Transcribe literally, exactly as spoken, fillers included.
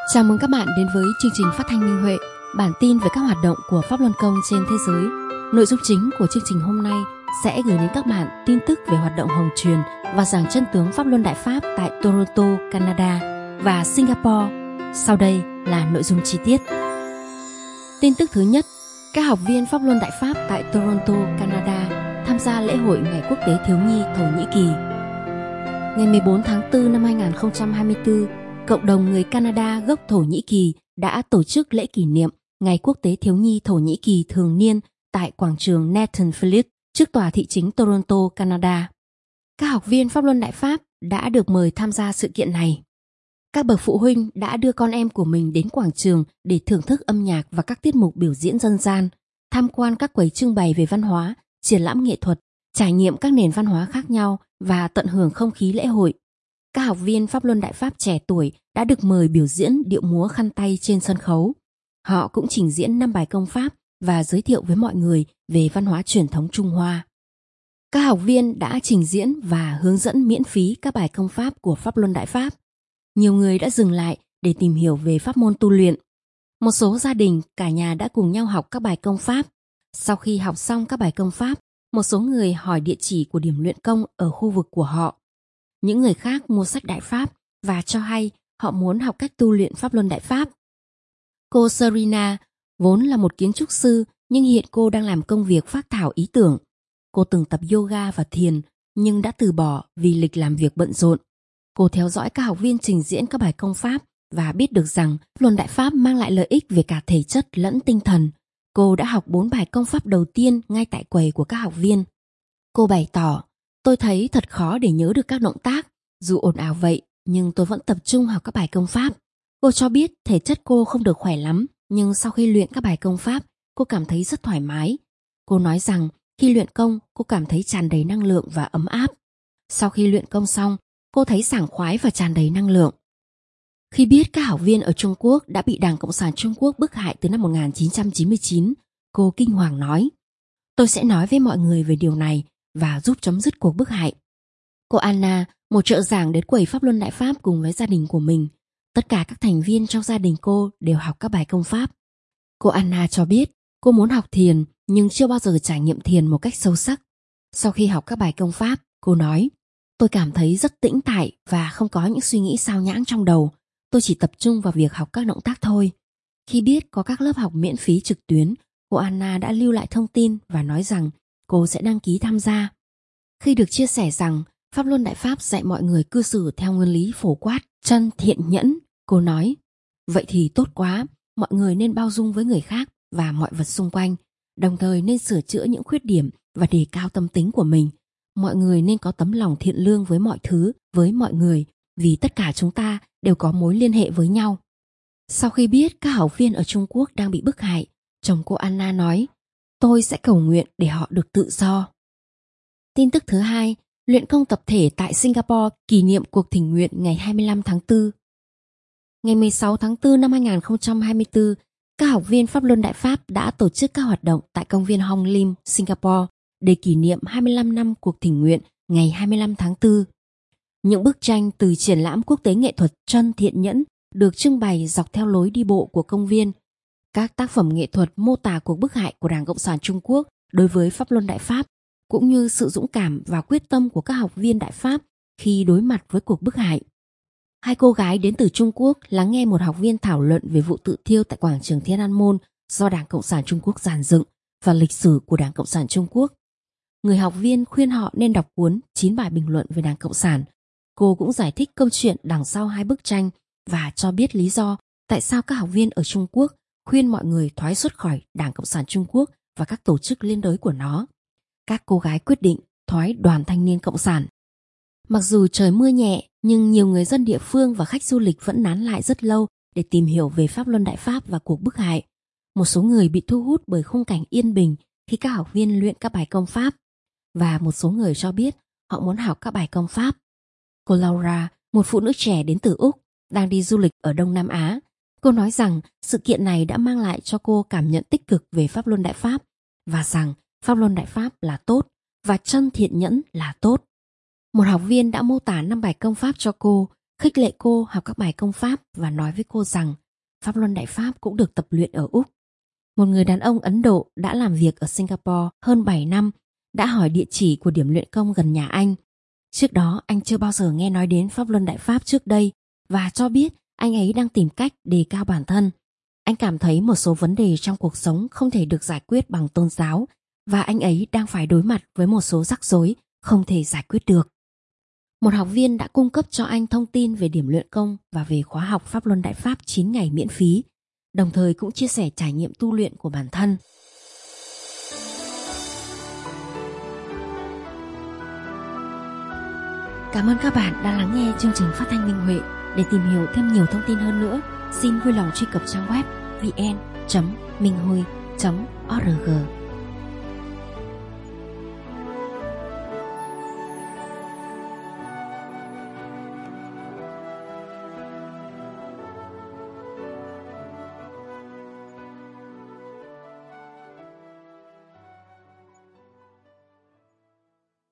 Chào mừng các bạn đến với chương trình phát thanh Minh Huệ, bản tin về các hoạt động của Pháp Luân Công trên thế giới. Nội dung chính của chương trình hôm nay sẽ gửi đến các bạn tin tức về hoạt động hồng truyền và giảng chân tướng Pháp Luân Đại Pháp tại Toronto, Canada và Singapore. Sau đây là nội dung chi tiết. Tin tức thứ nhất, các học viên Pháp Luân Đại Pháp tại Toronto, Canada tham gia lễ hội Ngày Quốc tế Thiếu nhi Thổ Nhĩ Kỳ. Ngày mười bốn tháng tư năm hai nghìn không trăm hai mươi tư, cộng đồng người Canada gốc Thổ Nhĩ Kỳ đã tổ chức lễ kỷ niệm Ngày Quốc tế Thiếu nhi Thổ Nhĩ Kỳ thường niên tại quảng trường Nathan Phillips trước tòa thị chính Toronto, Canada. Các học viên Pháp Luân Đại Pháp đã được mời tham gia sự kiện này. Các bậc phụ huynh đã đưa con em của mình đến quảng trường để thưởng thức âm nhạc và các tiết mục biểu diễn dân gian, tham quan các quầy trưng bày về văn hóa, triển lãm nghệ thuật, trải nghiệm các nền văn hóa khác nhau và tận hưởng không khí lễ hội. Các học viên Pháp Luân Đại Pháp trẻ tuổi đã được mời biểu diễn điệu múa khăn tay trên sân khấu. Họ cũng trình diễn năm bài công pháp và giới thiệu với mọi người về văn hóa truyền thống Trung Hoa. Các học viên đã trình diễn và hướng dẫn miễn phí các bài công pháp của Pháp Luân Đại Pháp. Nhiều người đã dừng lại để tìm hiểu về pháp môn tu luyện. Một số gia đình, cả nhà đã cùng nhau học các bài công pháp. Sau khi học xong các bài công pháp, một số người hỏi địa chỉ của điểm luyện công ở khu vực của họ. Những người khác mua sách Đại Pháp và cho hay họ muốn học cách tu luyện Pháp Luân Đại Pháp. Cô Serena vốn là một kiến trúc sư nhưng hiện cô đang làm công việc phác thảo ý tưởng. Cô từng tập yoga và thiền nhưng đã từ bỏ vì lịch làm việc bận rộn. Cô theo dõi các học viên trình diễn các bài công pháp và biết được rằng Pháp Luân Đại Pháp mang lại lợi ích về cả thể chất lẫn tinh thần. Cô đã học bốn bài công pháp đầu tiên ngay tại quầy của các học viên. Cô bày tỏ, tôi thấy thật khó để nhớ được các động tác, dù ồn ào vậy nhưng tôi vẫn tập trung học các bài công pháp. Cô cho biết thể chất cô không được khỏe lắm, nhưng sau khi luyện các bài công pháp, cô cảm thấy rất thoải mái. Cô nói rằng khi luyện công, cô cảm thấy tràn đầy năng lượng và ấm áp. Sau khi luyện công xong, cô thấy sảng khoái và tràn đầy năng lượng. Khi biết các học viên ở Trung Quốc đã bị Đảng Cộng sản Trung Quốc bức hại từ năm một nghìn chín trăm chín mươi chín, cô kinh hoàng nói, tôi sẽ nói với mọi người về điều này và giúp chấm dứt cuộc bức hại. Cô Anna, một trợ giảng đến quầy Pháp Luân Đại Pháp cùng với gia đình của mình. Tất cả các thành viên trong gia đình cô đều học các bài công pháp. Cô Anna cho biết cô muốn học thiền nhưng chưa bao giờ trải nghiệm thiền một cách sâu sắc. Sau khi học các bài công pháp, cô nói, tôi cảm thấy rất tĩnh tại và không có những suy nghĩ sao nhãng trong đầu. Tôi chỉ tập trung vào việc học các động tác thôi. Khi biết có các lớp học miễn phí trực tuyến, cô Anna đã lưu lại thông tin và nói rằng cô sẽ đăng ký tham gia. Khi được chia sẻ rằng Pháp Luân Đại Pháp dạy mọi người cư xử theo nguyên lý phổ quát, chân thiện nhẫn, cô nói, vậy thì tốt quá, mọi người nên bao dung với người khác và mọi vật xung quanh, đồng thời nên sửa chữa những khuyết điểm và đề cao tâm tính của mình. Mọi người nên có tấm lòng thiện lương với mọi thứ, với mọi người, vì tất cả chúng ta đều có mối liên hệ với nhau. Sau khi biết các học viên ở Trung Quốc đang bị bức hại, chồng cô Anna nói, tôi sẽ cầu nguyện để họ được tự do. Tin tức thứ hai, luyện công tập thể tại Singapore kỷ niệm cuộc thỉnh nguyện ngày hai mươi lăm tháng tư. Ngày mười sáu tháng tư năm hai nghìn không trăm hai mươi tư, các học viên Pháp Luân Đại Pháp đã tổ chức các hoạt động tại công viên Hong Lim, Singapore để kỷ niệm hai mươi lăm năm cuộc thỉnh nguyện ngày hai mươi lăm tháng tư. Những bức tranh từ triển lãm quốc tế nghệ thuật Chân Thiện Nhẫn được trưng bày dọc theo lối đi bộ của công viên. Các tác phẩm nghệ thuật mô tả cuộc bức hại của Đảng Cộng sản Trung Quốc đối với Pháp Luân Đại Pháp, cũng như sự dũng cảm và quyết tâm của các học viên Đại Pháp khi đối mặt với cuộc bức hại. Hai cô gái đến từ Trung Quốc lắng nghe một học viên thảo luận về vụ tự thiêu tại quảng trường Thiên An Môn do Đảng Cộng sản Trung Quốc dàn dựng và lịch sử của Đảng Cộng sản Trung Quốc. Người học viên khuyên họ nên đọc cuốn chín bài bình luận về Đảng Cộng sản. Cô cũng giải thích câu chuyện đằng sau hai bức tranh và cho biết lý do tại sao các học viên ở Trung Quốc khuyên mọi người thoái xuất khỏi Đảng Cộng sản Trung Quốc và các tổ chức liên đới của nó. Các cô gái quyết định thoái Đoàn Thanh niên Cộng sản. Mặc dù trời mưa nhẹ, nhưng nhiều người dân địa phương và khách du lịch vẫn nán lại rất lâu để tìm hiểu về Pháp Luân Đại Pháp và cuộc bức hại. Một số người bị thu hút bởi khung cảnh yên bình khi các học viên luyện các bài công pháp, và một số người cho biết họ muốn học các bài công pháp. Cô Laura, một phụ nữ trẻ đến từ Úc, đang đi du lịch ở Đông Nam Á. Cô nói rằng sự kiện này đã mang lại cho cô cảm nhận tích cực về Pháp Luân Đại Pháp và rằng Pháp Luân Đại Pháp là tốt và Chân Thiện Nhẫn là tốt. Một học viên đã mô tả năm bài công pháp cho cô, khích lệ cô học các bài công pháp và nói với cô rằng Pháp Luân Đại Pháp cũng được tập luyện ở Úc. Một người đàn ông Ấn Độ đã làm việc ở Singapore hơn bảy năm đã hỏi địa chỉ của điểm luyện công gần nhà anh. Trước đó anh chưa bao giờ nghe nói đến Pháp Luân Đại Pháp trước đây và cho biết anh ấy đang tìm cách đề cao bản thân. Anh cảm thấy một số vấn đề trong cuộc sống không thể được giải quyết bằng tôn giáo và anh ấy đang phải đối mặt với một số rắc rối không thể giải quyết được. Một học viên đã cung cấp cho anh thông tin về điểm luyện công và về khóa học Pháp Luân Đại Pháp chín ngày miễn phí, đồng thời cũng chia sẻ trải nghiệm tu luyện của bản thân. Cảm ơn các bạn đã lắng nghe chương trình phát thanh Minh Huệ. Để tìm hiểu thêm nhiều thông tin hơn nữa, xin vui lòng truy cập trang web vn chấm minh hui chấm org.